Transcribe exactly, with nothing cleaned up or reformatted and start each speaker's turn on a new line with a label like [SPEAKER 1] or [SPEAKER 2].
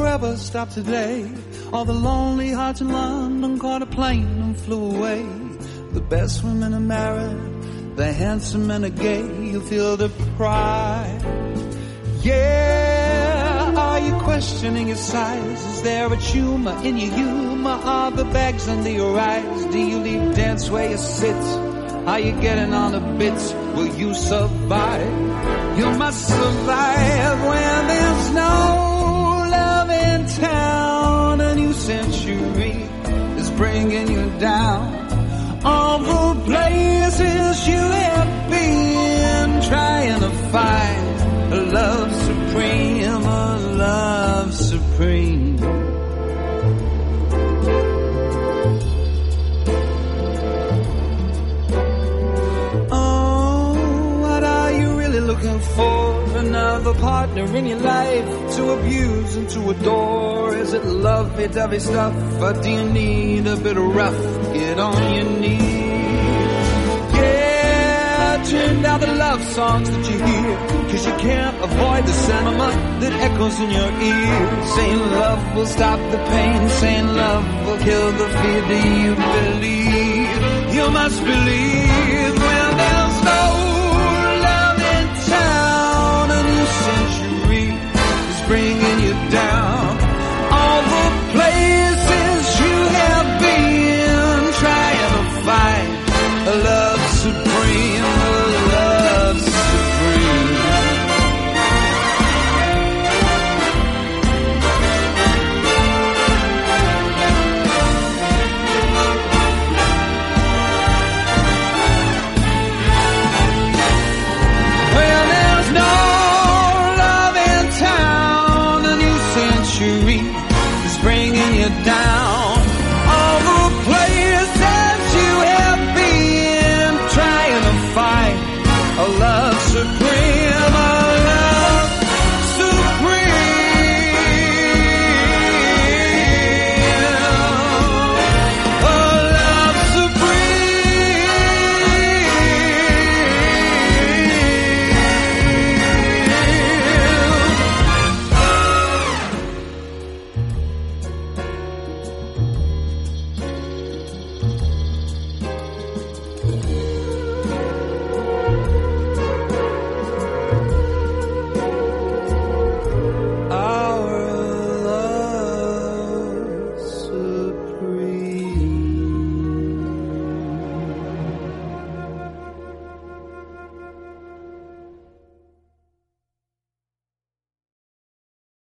[SPEAKER 1] forever stop today. All the lonely hearts in London caught a plane and flew away. The best women are married, the handsome men are gay. You feel the pride. Yeah, are you questioning your size? Is there a tumor in your humor? Are the bags under your eyes? Do you leave dance where you sit? Are you getting on the bits? Will you survive? You must survive when there's no love in town. A new century is bringing you down. All the places you have been, trying to find a love supreme, a love supreme. Looking for another partner in your life to abuse and to adore. Is it lovey-dovey stuff, or do you need a bit of rough? Get on your knees. Yeah, turn down the love songs that you hear, 'cause you can't avoid the sentiment that echoes in your ear. Saying love will stop the pain, saying love will kill the fear. Do you believe? You must believe when there's no